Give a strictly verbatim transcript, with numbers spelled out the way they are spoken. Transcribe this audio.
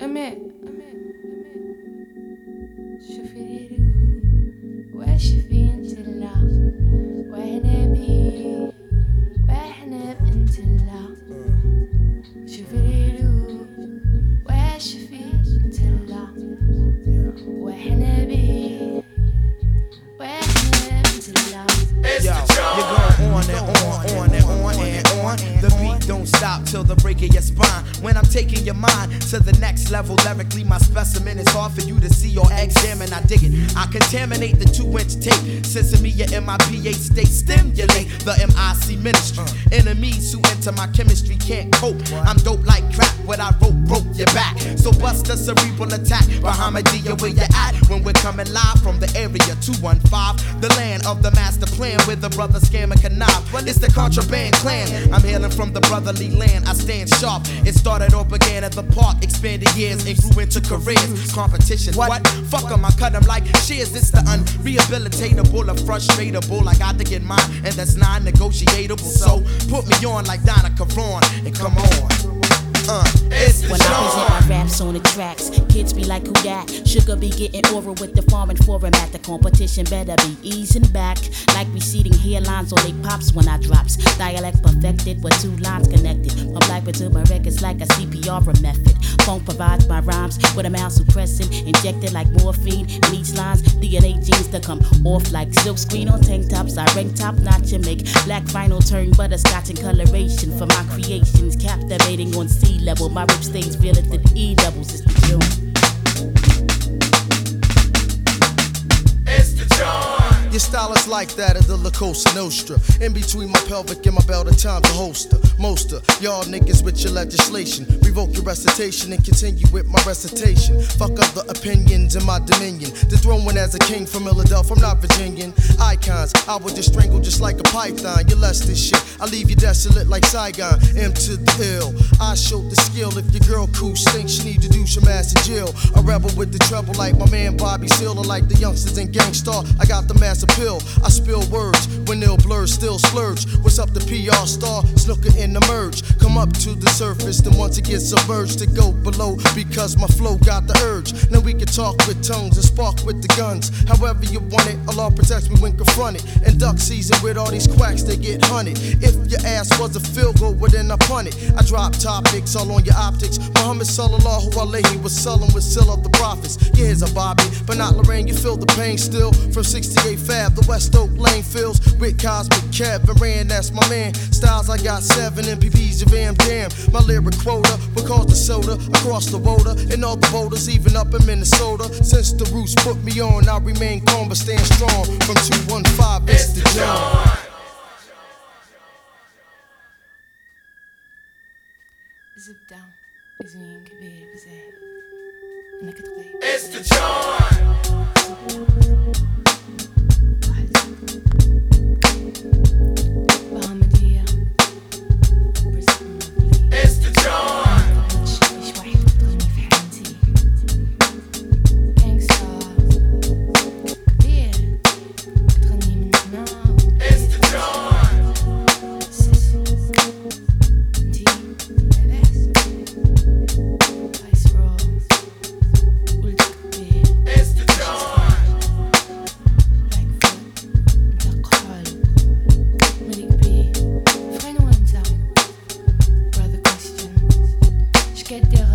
أمي شوفي ليلو واشفي انت لا واحنا بي واحنا بانت لا شوفي ليلو واشفي انت لا واحنا بي واحنا بانت لا. Yo, you go on and on, on and on and on. The beat don't stop till the break of your spine. When I'm taking your mind to the next level, lyrically my specimen is hard for you to see or examine. I dig it. I contaminate the two-inch tape. Sesame in my pH state stimulate the M I C ministry. Enemies who enter my chemistry can't cope. I'm dope like crap. What I wrote broke your back. So bust a cerebral attack. Bahamadia, where you at? When we're coming live from the area two one five, the land of the master plan with the brother scam and connive. Well, it's the contraband clan. I'm hailing from the brotherly land. I stand sharp. It started or began at the park, expanded years and grew into careers. Competition, what? Fuck 'em, I cut 'em like shears. It's the unrehabilitatable, or frustratable. I got to get mine, and that's non-negotiable. So put me on like Donna Karan and come on. Uh, it's the when I present my raps on the tracks, kids be like, who that? Sugar be getting oral with the farming format. The competition better be easing back. Like receding hairlines on they pops when I drops. Dialect perfected with two lines connected. My black to my records like a C P R method. Funk provides my rhymes with a mouse suppressing. Injected like morphine in each line's D N A genes to come off like silk screen on tank tops. I rank top notch and make black vinyl turn butterscotch in coloration for my creations. Captivating on sea level. My rip stays real at the E doubles. It's the June. It's the John. Your style is like that of the La Cosa Nostra. In between my pelvic and my belt, a time to holster. Most of y'all niggas with your legislation. Revoke your recitation and continue with my recitation. Fuck other opinions in my dominion. The throne as a king from Philadelphia, I'm not Virginian. Icons, I would just strangle just like a python. You less this shit, I leave you desolate like Saigon. M to the ill, I showed the skill. If your girl cool stinks, she need to do some ass in jail. A rebel with the trouble like my man Bobby Seale. Or like the youngsters in Gang Starr, I got the mass appeal. I spill words when they'll blur, still splurge. What's up the P R star, snooker in the merge. Come up to the surface, then once it gets submerged to go below, because my flow got the urge. Now we can talk with tongues and spark with the guns. However you want it, Allah protects me when confronted. And duck season with all these quacks, they get hunted. If your ass was a field goal, well then I punt it. I drop topics all on your optics. Muhammad sallallahu alayhi was sullen with seal of the prophets. Yeah, here's a Bobby, but not Lorraine. You feel the pain still from sixty-eight Fab. The West Oak Lane fills with Cosmic Kevin Rand, that's my man. Styles I got seven M P Vs of Am Damn. My lyric quota will cause the soda across the water and all the voters, even up in Minnesota. Since the roots put me on, I remain calm but stand strong. From two one five, it's, it's the John. زبدة زين كبير بزين انك تغيب. It's the John. بهامدية It's the John. مش واحد تغني في حياتي. Gangsta كبير تغني من هنا. It's the John. سيسي انتي لاباس. Ice roll ولدك كبير. It's the John. Blackfoot انت قحل. ملك بيه فين وانت؟ Brother question شكد